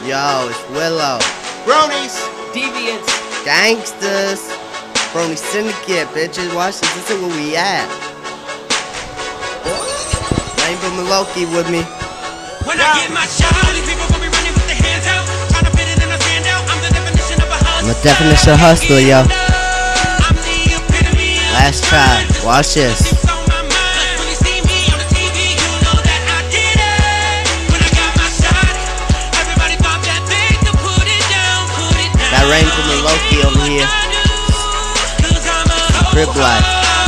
Yo, it's Willow. Bronies, Deviants, Gangsters. Brony Syndicate, bitches. Watch this. This is where we at. Rainbow Maloki with me. When I get my shot, all these people gon' be running with their hands out, trying to fit it in a standout. I'm the definition of a hustler. I'm a definition of hustler, yo. I'm the epitome of Last try. Watch this. it's on my mind. When you see me on the TV, you know that I did it. When I got my shot, everybody pop that thing to put it down, put it down. Got Rainbow Maloki over here. Crib life.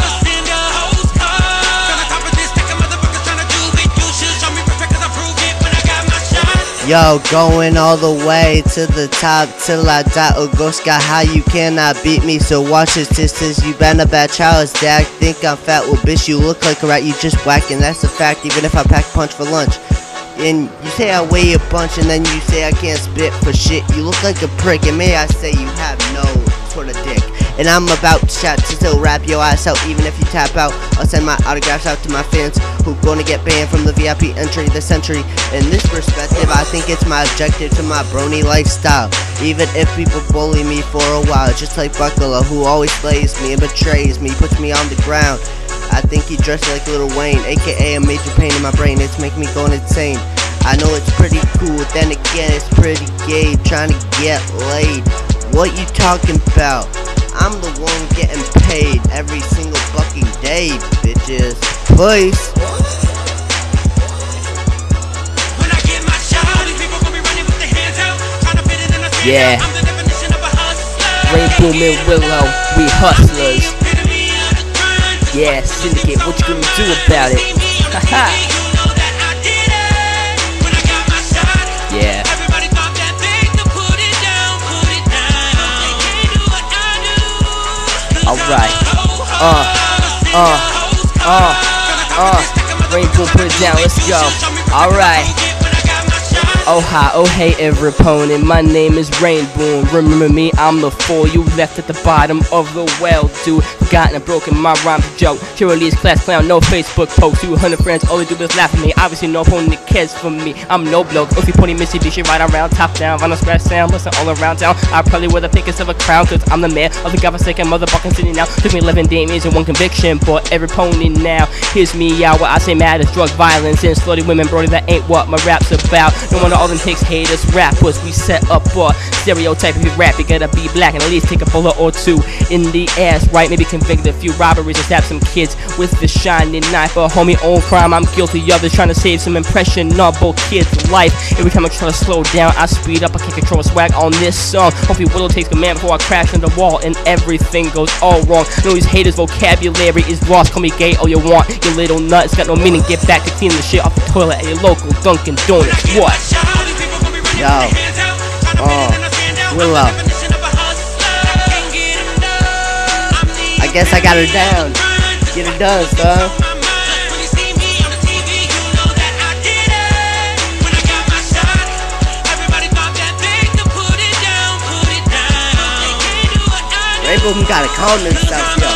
Yo, going all the way to the top till I die or go sky high. You cannot beat me, so watch this. This you been a bad child. Dad, think I'm fat. Well, bitch, you look like a rat. You just whack, and that's a fact. Even if I pack punch for lunch. And you say I weigh a bunch, and then you say I can't spit for shit. You look like a prick, and may I say you have no sort of dick. And I'm about to shout to still rap your ass out. Even if you tap out, I'll send my autographs out to my fans who gonna get banned from the VIP entry this century. In this perspective, I think it's my objective to my brony lifestyle. Even if people bully me for a while, just like Buckler, who always slays me and betrays me, puts me on the ground. I think he dressed like Lil Wayne, aka a major pain in my brain. It's making me going insane. I know it's pretty cool, then again it's pretty gay, trying to get laid. What you talking about? I'm the one getting paid every single fucking day, bitches. Please. When I get my shot, all these people gon' be running with their hands out, trying to fit it in a standout. Yeah. I'm the definition of a hustler. Rainbow and Willow, we hustlers. The epitome of the grind. Yeah, Syndicate, what you gonna do about it? Haha. Yeah. Everybody pop that thing to put it down, put it down. They can't do what I do. Alright. Rainbow, put it down, let's go. Alright. Oh hi, oh hey every opponent, my name is Rainbow. Remember me, I'm the fool you left at the bottom of the well, dude. Forgotten and broken my rhyme joke. Cheerleaders, class clown, no Facebook post. 200 friends, all they do is laugh at me. Obviously no opponent cares for me. I'm no bloke, Oofy pony Mitsubishi right around, top down, vinyl scratch sound, listen all around town. I probably wear the thickest of a crown, cause I'm the man of the godforsaken motherfucking city now. Took me 11 days and 1 conviction, but every pony now hears me out. What I say matters, drug violence and slutty women, brody, that ain't what my rap's about. No wonder all them hicks haters, rappers, we set up a stereotype. If you rap, you gotta be black and at least take a bullet or 2 in the ass, right? Maybe convict a few robberies and stab some kids with the shining knife. A homie own crime, I'm guilty of it, trying to save some impressionable kid's life. Every time I try to slow down, I speed up. I can't control swag on this song. Hopefully Willow takes command before I crash on the wall and everything goes all wrong. Know these haters' vocabulary is lost. Call me gay all you want, you little nut. It's got no meaning. Get back to cleaning the shit off the toilet at your local Dunkin' Donuts. What? Yo. Willow. I guess I got her down. Get her done, son. Rainbow gotta calm himself, yo.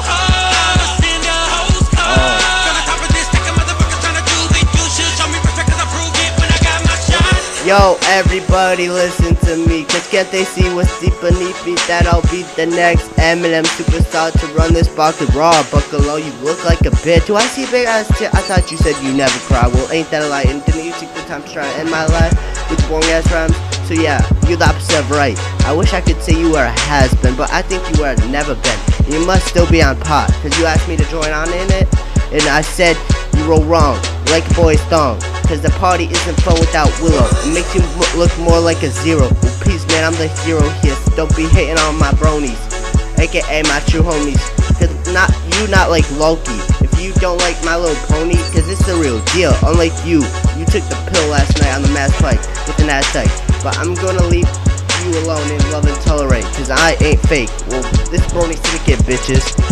Yo, everybody listen to me, cause can't they see what's deep beneath me? That I'll be the next Eminem superstar to run this bucket raw. Buckalo, you look like a bitch. Do I see a big ass tit? I thought you said you never cry. Well, ain't that a lie? And didn't you take the time to try to end my life with boring ass rhymes? So yeah, you're the opposite of right. I wish I could say you were a has-been, but I think you were never been. And you must still be on pot, cause you asked me to join on in it, and I said you were wrong, like a boy's thong. Cause the party isn't fun without Willow. It makes you look more like a zero. Well, peace, man, I'm the hero here. So don't be hating on my bronies, aka my true homies. Cause not like Loki. If you don't like My Little Pony, cause it's the real deal. Unlike you took the pill last night on the mass fight with an ass tight. But I'm gonna leave you alone and love and tolerate, cause I ain't fake. Well, this brony syndicate, bitches.